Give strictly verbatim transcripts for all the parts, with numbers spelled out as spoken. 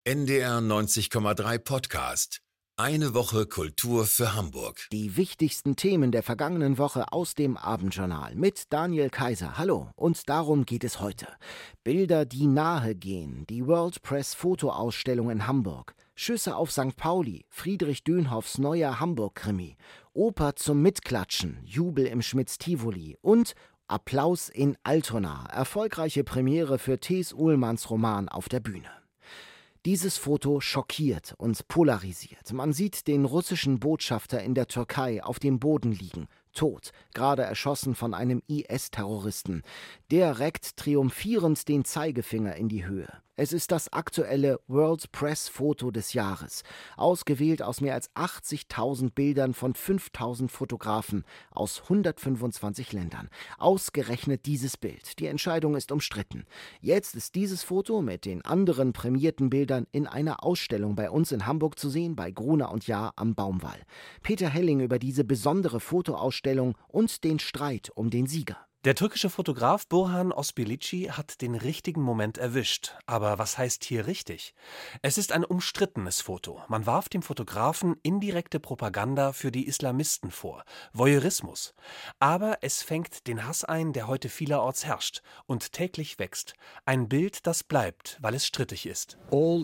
N D R neunzig Komma drei Podcast. Eine Woche Kultur für Hamburg. Die wichtigsten Themen der vergangenen Woche aus dem Abendjournal mit Daniel Kaiser. Hallo, und darum geht es heute. Bilder, die nahe gehen, die World Press Fotoausstellung in Hamburg, Schüsse auf Sankt Pauli, Friedrich Dönhoffs neuer Hamburg-Krimi, Oper zum Mitklatschen, Jubel im Schmitz-Tivoli und Applaus in Altona, erfolgreiche Premiere für T.S. Uhlmanns Roman auf der Bühne. Dieses Foto schockiert und polarisiert. Man sieht den russischen Botschafter in der Türkei auf dem Boden liegen, tot, gerade erschossen von einem I S-Terroristen. Der reckt triumphierend den Zeigefinger in die Höhe. Es ist das aktuelle World Press Foto des Jahres, ausgewählt aus mehr als achtzigtausend Bildern von fünftausend Fotografen aus hundertfünfundzwanzig Ländern. Ausgerechnet dieses Bild. Die Entscheidung ist umstritten. Jetzt ist dieses Foto mit den anderen prämierten Bildern in einer Ausstellung bei uns in Hamburg zu sehen, bei Gruner und Jahr am Baumwall. Peter Helling über diese besondere Fotoausstellung und den Streit um den Sieger. Der türkische Fotograf Burhan Özbiligi hat den richtigen Moment erwischt. Aber was heißt hier richtig? Es ist ein umstrittenes Foto. Man warf dem Fotografen indirekte Propaganda für die Islamisten vor, Voyeurismus. Aber es fängt den Hass ein, der heute vielerorts herrscht und täglich wächst. Ein Bild, das bleibt, weil es strittig ist.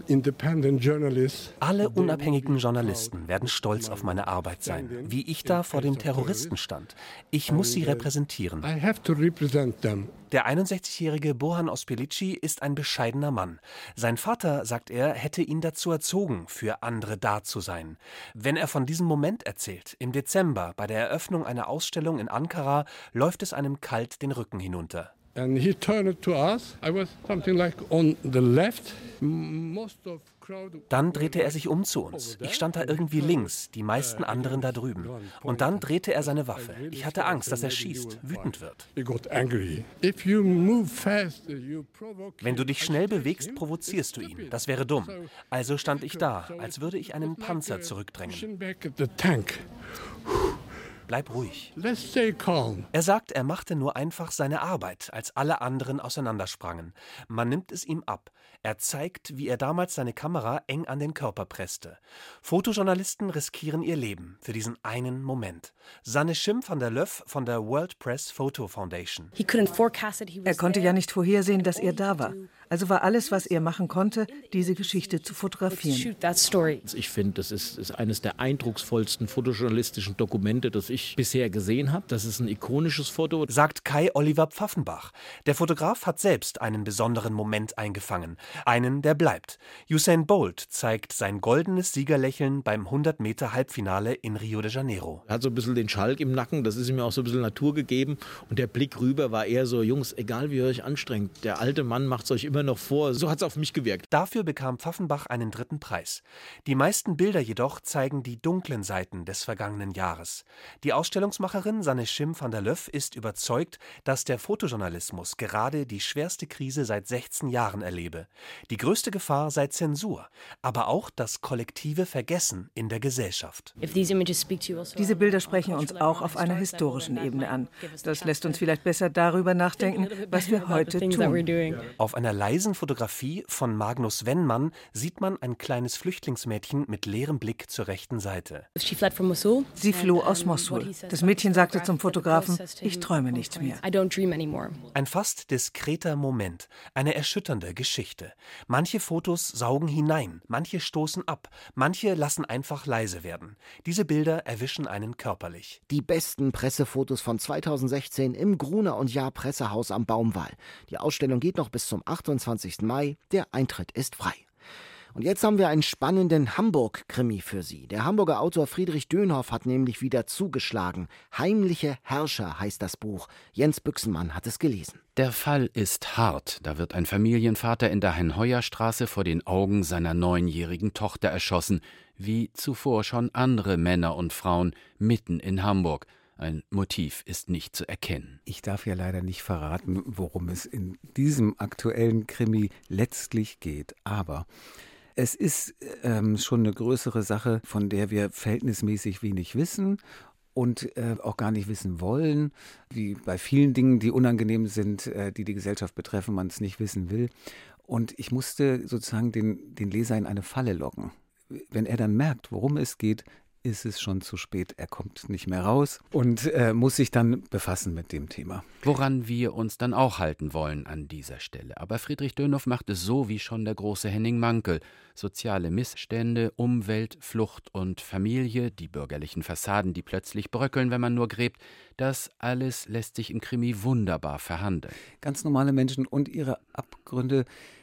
Alle unabhängigen Journalisten werden stolz auf meine Arbeit sein, wie ich da vor dem Terroristen stand. Ich muss sie repräsentieren. Der einundsechzigjährige Burhan Özbiligi ist ein bescheidener Mann. Sein Vater, sagt er, hätte ihn dazu erzogen, für andere da zu sein. Wenn er von diesem Moment erzählt, im Dezember bei der Eröffnung einer Ausstellung in Ankara, läuft es einem kalt den Rücken hinunter. And he turned to us. I was something like on the left. Most of Dann drehte er sich um zu uns. Ich stand da irgendwie links, die meisten anderen da drüben. Und dann drehte er seine Waffe. Ich hatte Angst, dass er schießt, wütend wird. Wenn du dich schnell bewegst, provozierst du ihn. Das wäre dumm. Also stand ich da, als würde ich einen Panzer zurückdrängen. Bleib ruhig. Er sagt, er machte nur einfach seine Arbeit, als alle anderen auseinandersprangen. Man nimmt es ihm ab. Er zeigt, wie er damals seine Kamera eng an den Körper presste. Fotojournalisten riskieren ihr Leben für diesen einen Moment. Sanne Schim van der Löff von der World Press Photo Foundation. Er konnte ja nicht vorhersehen, dass er da war. Also war alles, was er machen konnte, diese Geschichte zu fotografieren. Ich finde, das ist, ist eines der eindrucksvollsten fotojournalistischen Dokumente, das ich bisher gesehen habe. Das ist ein ikonisches Foto, sagt Kai Oliver Pfaffenbach. Der Fotograf hat selbst einen besonderen Moment eingefangen. Einen, der bleibt. Usain Bolt zeigt sein goldenes Siegerlächeln beim hundert Meter Halbfinale in Rio de Janeiro. Er hat so ein bisschen den Schalk im Nacken, das ist ihm auch so ein bisschen Natur gegeben. Und der Blick rüber war eher so, Jungs, egal wie ihr euch anstrengt, der alte Mann macht es euch immer noch vor. So hat es auf mich gewirkt. Dafür bekam Pfaffenbach einen dritten Preis. Die meisten Bilder jedoch zeigen die dunklen Seiten des vergangenen Jahres. Die Ausstellungsmacherin Sanne Schim van der Löff ist überzeugt, dass der Fotojournalismus gerade die schwerste Krise seit sechzehn Jahren erlebe. Die größte Gefahr sei Zensur, aber auch das kollektive Vergessen in der Gesellschaft. Diese Bilder sprechen uns auch auf einer historischen Ebene an. Das lässt uns vielleicht besser darüber nachdenken, was wir heute tun. Auf einer leisen Fotografie von Magnus Wennmann sieht man ein kleines Flüchtlingsmädchen mit leerem Blick zur rechten Seite. Sie floh aus Mossul. Das Mädchen sagte zum Fotografen, ich träume nichts mehr. Ein fast diskreter Moment, eine erschütternde Geschichte. Manche Fotos saugen hinein, manche stoßen ab, manche lassen einfach leise werden. Diese Bilder erwischen einen körperlich. Die besten Pressefotos von zweitausendsechzehn im Gruner und Jahr Pressehaus am Baumwall. Die Ausstellung geht noch bis zum achtundzwanzigsten Mai. Der Eintritt ist frei. Und jetzt haben wir einen spannenden Hamburg-Krimi für Sie. Der Hamburger Autor Friedrich Dönhoff hat nämlich wieder zugeschlagen. Heimliche Herrscher heißt das Buch. Jens Büchsenmann hat es gelesen. Der Fall ist hart. Da wird ein Familienvater in der Hein-Heuer-Straße vor den Augen seiner neunjährigen Tochter erschossen, wie zuvor schon andere Männer und Frauen mitten in Hamburg. Ein Motiv ist nicht zu erkennen. Ich darf ja leider nicht verraten, worum es in diesem aktuellen Krimi letztlich geht. Aber es ist ähm, schon eine größere Sache, von der wir verhältnismäßig wenig wissen und äh, auch gar nicht wissen wollen. Wie bei vielen Dingen, die unangenehm sind, äh, die die Gesellschaft betreffen, man es nicht wissen will. Und ich musste sozusagen den, den Leser in eine Falle locken. Wenn er dann merkt, worum es geht, ist es schon zu spät. Er kommt nicht mehr raus und äh, muss sich dann befassen mit dem Thema. Woran wir uns dann auch halten wollen an dieser Stelle. Aber Friedrich Dönhoff macht es so wie schon der große Henning Mankell. Soziale Missstände, Umwelt, Flucht und Familie, die bürgerlichen Fassaden, die plötzlich bröckeln, wenn man nur gräbt, das alles lässt sich im Krimi wunderbar verhandeln. Ganz normale Menschen und ihre Abgründe.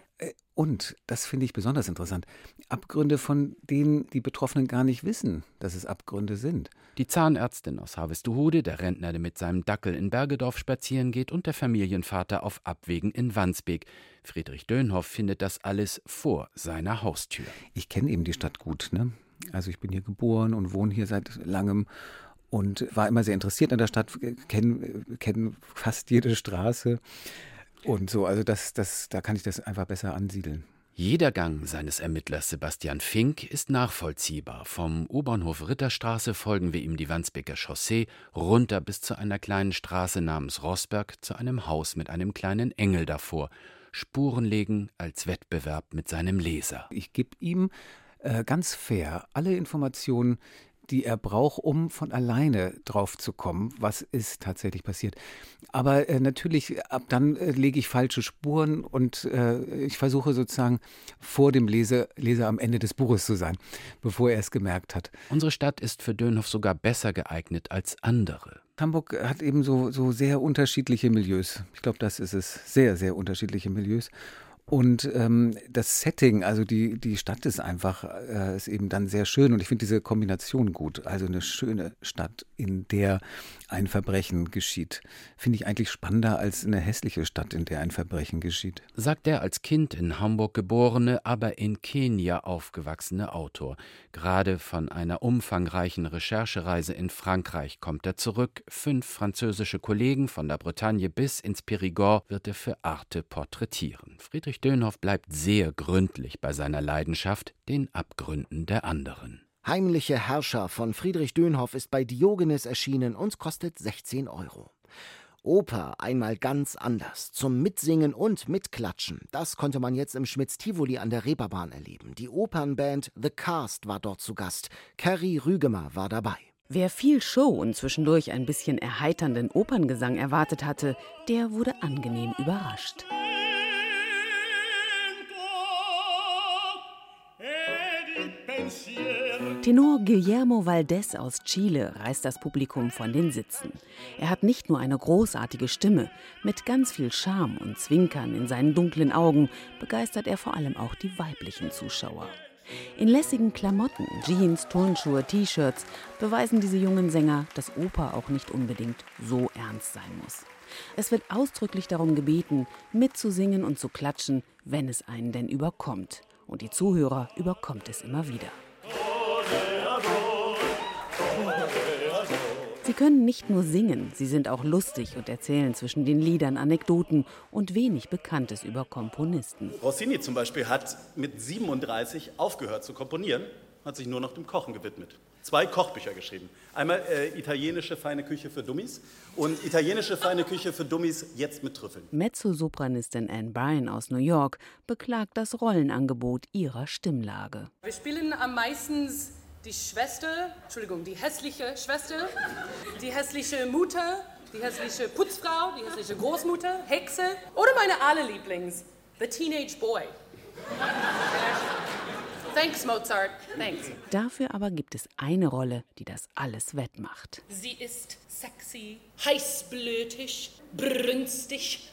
Und, das finde ich besonders interessant, Abgründe, von denen die Betroffenen gar nicht wissen, dass es Abgründe sind. Die Zahnärztin aus Harvestehude, der Rentner, der mit seinem Dackel in Bergedorf spazieren geht und der Familienvater auf Abwägen in Wandsbek. Friedrich Dönhoff findet das alles vor seiner Haustür. Ich kenne eben die Stadt gut, ne? Also ich bin hier geboren und wohne hier seit langem und war immer sehr interessiert an der Stadt, kenne kenn fast jede Straße. Und so, also das, das, da kann ich das einfach besser ansiedeln. Jeder Gang seines Ermittlers Sebastian Fink ist nachvollziehbar. Vom U-Bahnhof Ritterstraße folgen wir ihm die Wandsbeker Chaussee runter bis zu einer kleinen Straße namens Rossberg, zu einem Haus mit einem kleinen Engel davor. Spuren legen als Wettbewerb mit seinem Leser. Ich gebe ihm äh, ganz fair alle Informationen, die er braucht, um von alleine drauf zu kommen, was ist tatsächlich passiert. Aber äh, natürlich, ab dann äh, lege ich falsche Spuren und äh, ich versuche sozusagen vor dem Leser, Leser am Ende des Buches zu sein, bevor er es gemerkt hat. Unsere Stadt ist für Dönhoff sogar besser geeignet als andere. Hamburg hat eben so, so sehr unterschiedliche Milieus. Ich glaube, das ist es. Sehr, sehr unterschiedliche Milieus. Und ähm, das Setting, also die, die Stadt ist einfach, äh, ist eben dann sehr schön und ich finde diese Kombination gut. Also eine schöne Stadt, in der ein Verbrechen geschieht, finde ich eigentlich spannender als eine hässliche Stadt, in der ein Verbrechen geschieht. Sagt der als Kind in Hamburg geborene, aber in Kenia aufgewachsene Autor. Gerade von einer umfangreichen Recherchereise in Frankreich kommt er zurück. Fünf französische Kollegen von der Bretagne bis ins Périgord wird er für Arte porträtieren. Friedrich Dönhoff bleibt sehr gründlich bei seiner Leidenschaft, den Abgründen der anderen. Heimliche Herrscher von Friedrich Dönhoff ist bei Diogenes erschienen und kostet sechzehn Euro. Oper einmal ganz anders. Zum Mitsingen und Mitklatschen. Das konnte man jetzt im Schmitz-Tivoli an der Reeperbahn erleben. Die Opernband The Cast war dort zu Gast. Carrie Rügemer war dabei. Wer viel Show und zwischendurch ein bisschen erheiternden Operngesang erwartet hatte, der wurde angenehm überrascht. Tenor Guillermo Valdés aus Chile reißt das Publikum von den Sitzen. Er hat nicht nur eine großartige Stimme, mit ganz viel Charme und Zwinkern in seinen dunklen Augen begeistert er vor allem auch die weiblichen Zuschauer. In lässigen Klamotten, Jeans, Turnschuhe, T-Shirts beweisen diese jungen Sänger, dass Oper auch nicht unbedingt so ernst sein muss. Es wird ausdrücklich darum gebeten, mitzusingen und zu klatschen, wenn es einen denn überkommt. Und die Zuhörer überkommt es immer wieder. Sie können nicht nur singen, sie sind auch lustig und erzählen zwischen den Liedern Anekdoten und wenig Bekanntes über Komponisten. Rossini zum Beispiel hat mit siebenunddreißig aufgehört zu komponieren, hat sich nur noch dem Kochen gewidmet. Zwei Kochbücher geschrieben. Einmal äh, italienische feine Küche für Dummies und italienische feine Küche für Dummies jetzt mit Trüffeln. Mezzosopranistin Anne Bryan aus New York beklagt das Rollenangebot ihrer Stimmlage. Wir spielen am meisten die Schwester, Entschuldigung, die hässliche Schwester, die hässliche Mutter, die hässliche Putzfrau, die hässliche Großmutter, Hexe oder meine allerlieblings, the Teenage Boy. Thanks, Mozart. Thanks. Dafür aber gibt es eine Rolle, die das alles wettmacht. Sie ist sexy, heißblütig, brünstig.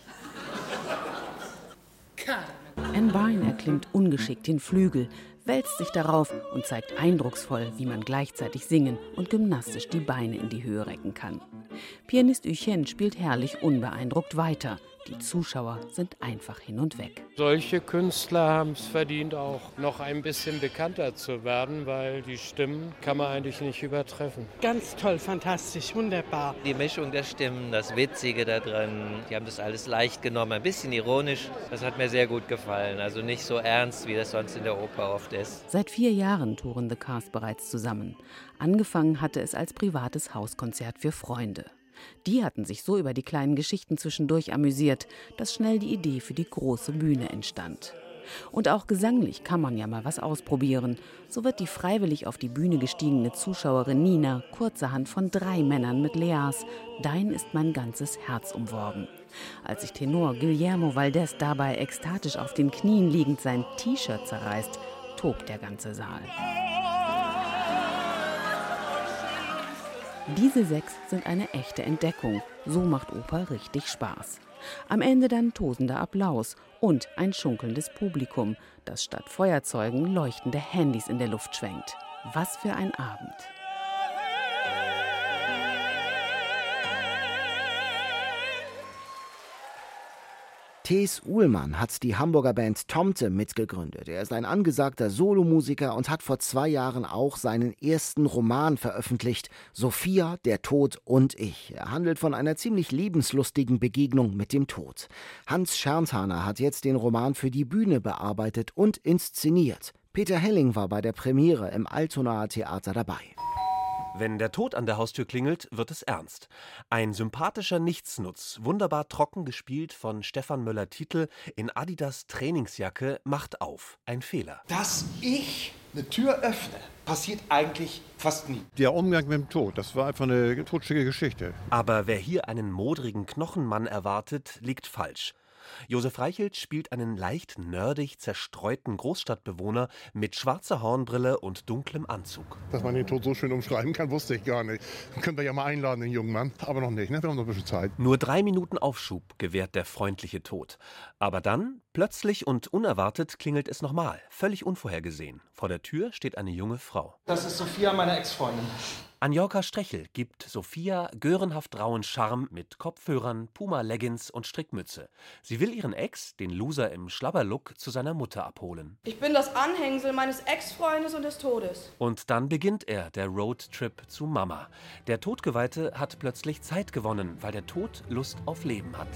Carmen. Anne Bryan erklimmt ungeschickt den Flügel, wälzt sich darauf und zeigt eindrucksvoll, wie man gleichzeitig singen und gymnastisch die Beine in die Höhe recken kann. Pianist Eugène spielt herrlich unbeeindruckt weiter. Die Zuschauer sind einfach hin und weg. Solche Künstler haben es verdient, auch noch ein bisschen bekannter zu werden, weil die Stimmen kann man eigentlich nicht übertreffen. Ganz toll, fantastisch, wunderbar. Die Mischung der Stimmen, das Witzige da drin, die haben das alles leicht genommen, ein bisschen ironisch. Das hat mir sehr gut gefallen, also nicht so ernst, wie das sonst in der Oper oft ist. Seit vier Jahren touren The Cast bereits zusammen. Angefangen hatte es als privates Hauskonzert für Freunde. Die hatten sich so über die kleinen Geschichten zwischendurch amüsiert, dass schnell die Idee für die große Bühne entstand. Und auch gesanglich kann man ja mal was ausprobieren. So wird die freiwillig auf die Bühne gestiegene Zuschauerin Nina kurzerhand von drei Männern mit Leas »Dein ist mein ganzes Herz« umworben. Als sich Tenor Guillermo Valdés dabei ekstatisch auf den Knien liegend sein T-Shirt zerreißt, tobt der ganze Saal. Diese sechs sind eine echte Entdeckung. So macht Oper richtig Spaß. Am Ende dann tosender Applaus und ein schunkelndes Publikum, das statt Feuerzeugen leuchtende Handys in der Luft schwenkt. Was für ein Abend! Thees Uhlmann hat die Hamburger Band Tomte mitgegründet. Er ist ein angesagter Solomusiker und hat vor zwei Jahren auch seinen ersten Roman veröffentlicht, Sophia, der Tod und ich. Er handelt von einer ziemlich lebenslustigen Begegnung mit dem Tod. Hans Schärnthaner hat jetzt den Roman für die Bühne bearbeitet und inszeniert. Peter Helling war bei der Premiere im Altonaer Theater dabei. Wenn der Tod an der Haustür klingelt, wird es ernst. Ein sympathischer Nichtsnutz, wunderbar trocken gespielt von Stefan Möller-Titel in Adidas Trainingsjacke, macht auf. Ein Fehler. Dass ich eine Tür öffne, passiert eigentlich fast nie. Der Umgang mit dem Tod, das war einfach eine totschige Geschichte. Aber wer hier einen modrigen Knochenmann erwartet, liegt falsch. Josef Reichelt spielt einen leicht nerdig zerstreuten Großstadtbewohner mit schwarzer Hornbrille und dunklem Anzug. Dass man den Tod so schön umschreiben kann, wusste ich gar nicht. Können wir ja mal einladen, den jungen Mann. Aber noch nicht, ne? Wir haben noch ein bisschen Zeit. Nur drei Minuten Aufschub gewährt der freundliche Tod. Aber dann, plötzlich und unerwartet, klingelt es nochmal. Völlig unvorhergesehen. Vor der Tür steht eine junge Frau. Das ist Sophia, meine Ex-Freundin. Anjorka Strechel gibt Sophia görenhaft rauen Charme mit Kopfhörern, Puma-Leggings und Strickmütze. Sie will ihren Ex, den Loser im Schlabberlook, zu seiner Mutter abholen. Ich bin das Anhängsel meines Ex-Freundes und des Todes. Und dann beginnt er, der Roadtrip zu Mama. Der Todgeweihte hat plötzlich Zeit gewonnen, weil der Tod Lust auf Leben hat.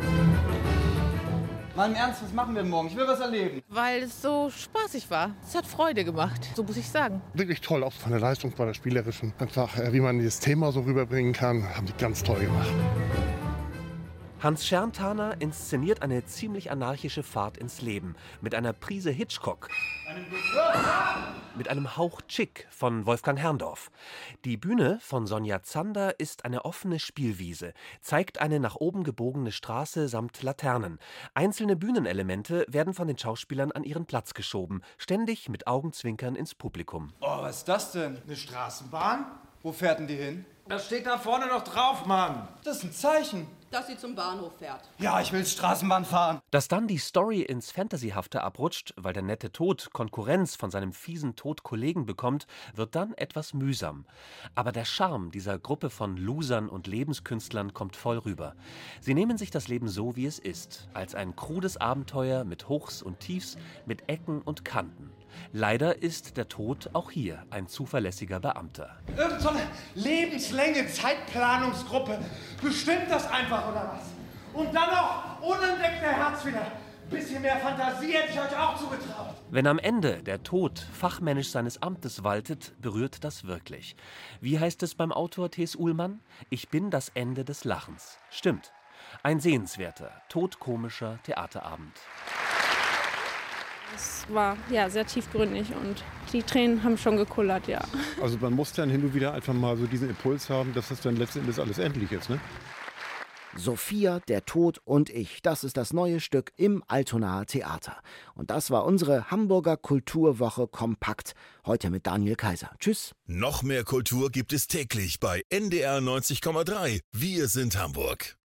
Mal im Ernst, was machen wir morgen? Ich will was erleben. Weil es so spaßig war. Es hat Freude gemacht, so muss ich sagen. Wirklich toll, auch von der Leistung, von der spielerischen. Einfach, wie man dieses Thema so rüberbringen kann, haben die ganz toll gemacht. Hans Schärnthaner inszeniert eine ziemlich anarchische Fahrt ins Leben mit einer Prise Hitchcock, mit einem Hauch Chick von Wolfgang Herrndorf. Die Bühne von Sonja Zander ist eine offene Spielwiese, zeigt eine nach oben gebogene Straße samt Laternen. Einzelne Bühnenelemente werden von den Schauspielern an ihren Platz geschoben, ständig mit Augenzwinkern ins Publikum. Oh, was ist das denn? Eine Straßenbahn? Wo fährt denn die hin? Das steht da vorne noch drauf, Mann. Das ist ein Zeichen. Dass sie zum Bahnhof fährt. Ja, ich will Straßenbahn fahren. Dass dann die Story ins Fantasyhafte abrutscht, weil der nette Tod Konkurrenz von seinem fiesen Todkollegen bekommt, wird dann etwas mühsam. Aber der Charme dieser Gruppe von Losern und Lebenskünstlern kommt voll rüber. Sie nehmen sich das Leben so, wie es ist, als ein krudes Abenteuer mit Hochs und Tiefs, mit Ecken und Kanten. Leider ist der Tod auch hier ein zuverlässiger Beamter. Irgend so eine lebenslänge Zeitplanungsgruppe bestimmt das einfach, oder was? Und dann noch unentdeckter Herzfehler. Bisschen mehr Fantasie hätte ich euch auch zugetraut. Wenn am Ende der Tod fachmännisch seines Amtes waltet, berührt das wirklich. Wie heißt es beim Autor Thees Uhlmann? Ich bin das Ende des Lachens. Stimmt. Ein sehenswerter, todkomischer Theaterabend. Es war ja sehr tiefgründig und die Tränen haben schon gekullert, ja. Also man muss dann hin und wieder einfach mal so diesen Impuls haben, dass das dann letzten Endes alles endlich ist, ne? Sophia, der Tod und ich, das ist das neue Stück im Altonaer Theater. Und das war unsere Hamburger Kulturwoche kompakt. Heute mit Daniel Kaiser. Tschüss. Noch mehr Kultur gibt es täglich bei N D R neunzig Komma drei. Wir sind Hamburg.